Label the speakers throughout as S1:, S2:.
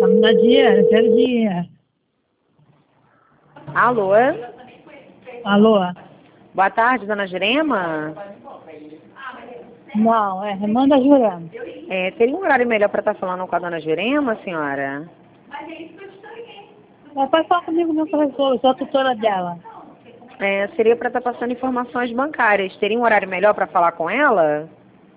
S1: Tá me dando dinheiro, eu quero dinheiro.
S2: Alô?
S1: Alô?
S2: Boa tarde, dona Jurema.
S1: Não, manda Jurema.
S2: Teria um horário melhor para estar falando com a dona Jurema, senhora?
S1: Pode falar comigo, meu professor, eu sou a tutora dela.
S2: Seria para estar passando informações bancárias. Teria um horário melhor para falar com ela?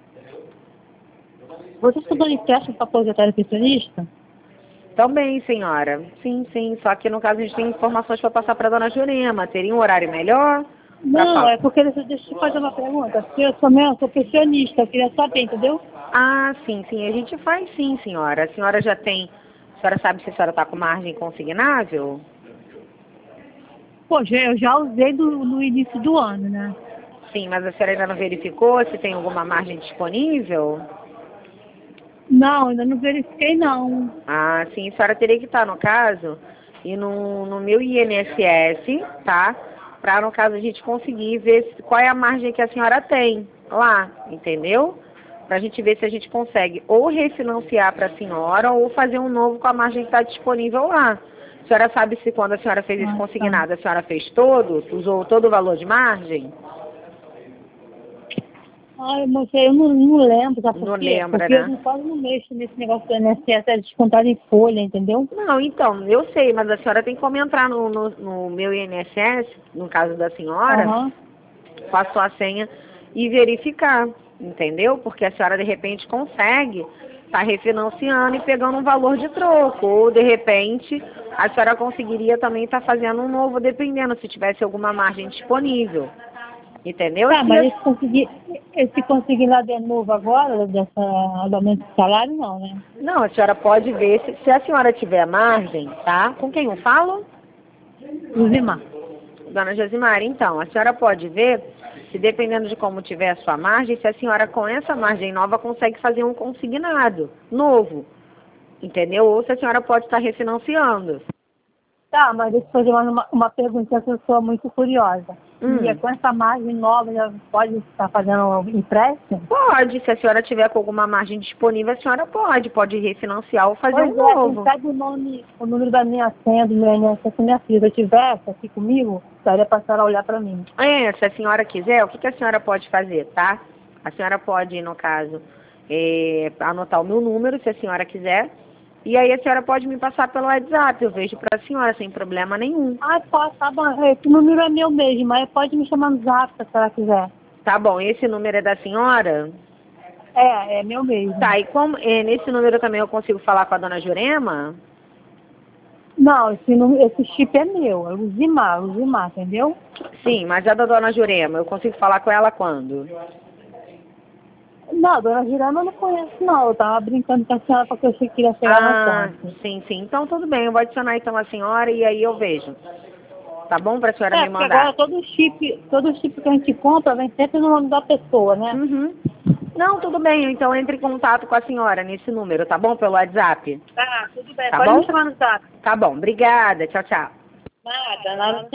S1: Você estudou empréstimo para aposentar nutricionista?
S2: Também, senhora. Sim, sim. Só que no caso a gente tem informações para passar para a dona Jurema. Teria um horário melhor?
S1: Não, é porque deixa eu te fazer uma pergunta. Porque eu sou pensionista, eu queria saber, entendeu?
S2: Ah, sim, sim. A gente faz sim, senhora. A senhora já tem... A senhora sabe se a senhora está com margem consignável?
S1: Pô, eu já usei no início do ano, né?
S2: Sim, mas a senhora ainda não verificou se tem alguma margem disponível?
S1: Não, ainda não verifiquei, não.
S2: Ah, sim, a senhora teria que estar, no caso, e no meu INSS, tá? Para, no caso, a gente conseguir ver qual é a margem que a senhora tem lá, entendeu? Para a gente ver se a gente consegue ou refinanciar para a senhora ou fazer um novo com a margem que está disponível lá. A senhora sabe se quando a senhora fez esse
S1: Ah,
S2: consignado, a senhora fez todo, usou todo o valor de margem?
S1: Ai, mas eu não lembro, sabe
S2: Não
S1: por quê?
S2: lembra,
S1: Porque eu
S2: né?
S1: quase não mexo nesse negócio do INSS, é descontado em folha, entendeu?
S2: Não, então, eu sei, mas a senhora tem como entrar no meu INSS, no caso da senhora,
S1: Aham.
S2: com a sua senha e verificar, entendeu? Porque a senhora de repente consegue estar refinanciando e pegando um valor de troco, ou de repente a senhora conseguiria também estar fazendo um novo, dependendo se tivesse alguma margem disponível, entendeu?
S1: Tá, mas esse conseguir lá de novo agora, dessa aumento de salário, não, né?
S2: Não, a senhora pode ver se a senhora tiver margem, tá? Com quem eu falo?
S1: Uzimar.
S2: Dona Josimara, então, a senhora pode ver se dependendo de como tiver a sua margem, se a senhora com essa margem nova consegue fazer um consignado novo, entendeu? Ou se a senhora pode estar refinanciando.
S1: Tá, mas deixa eu fazer uma pergunta que eu sou muito curiosa. E
S2: Hum.
S1: com essa margem nova, já pode estar fazendo um empréstimo?
S2: Pode, se a senhora tiver com alguma margem disponível, a senhora pode refinanciar ou fazer
S1: Pois
S2: um
S1: é, quem
S2: novo.
S1: sabe o número da minha senha, do meu INSS, minha filha, se eu tivesse aqui comigo, daria para a senhora olhar para mim.
S2: Se a senhora quiser, o que a senhora pode fazer, tá? A senhora pode, no caso, anotar o meu número, se a senhora quiser. E aí a senhora pode me passar pelo WhatsApp, eu vejo para a senhora sem problema nenhum.
S1: Ah, pode, tá bom. Esse número é meu mesmo, mas pode me chamar no zap se a senhora quiser.
S2: Tá bom, esse número é da senhora?
S1: É meu mesmo.
S2: Tá, e como nesse número também eu consigo falar com a dona Jurema?
S1: Não, esse chip é meu, é o Zimar, entendeu?
S2: Sim, mas a da dona Jurema, eu consigo falar com ela quando?
S1: Não, dona Girama eu não conheço, não. Eu tava brincando com a senhora porque eu achei que queria chegar no
S2: Ah,
S1: ponto.
S2: sim, sim. Então tudo bem, eu vou adicionar então a senhora e aí eu vejo. Tá bom pra senhora me
S1: Porque agora
S2: mandar?
S1: todo chip que a gente compra vem sempre no nome da pessoa, né?
S2: Uhum. Não, tudo bem, então entre em contato com a senhora nesse número, tá bom? Pelo WhatsApp.
S1: Tá, tudo bem.
S2: Tá
S1: Pode me
S2: bom?
S1: chamar no zap.
S2: Tá bom, obrigada. Tchau, tchau.
S1: Nada, nada.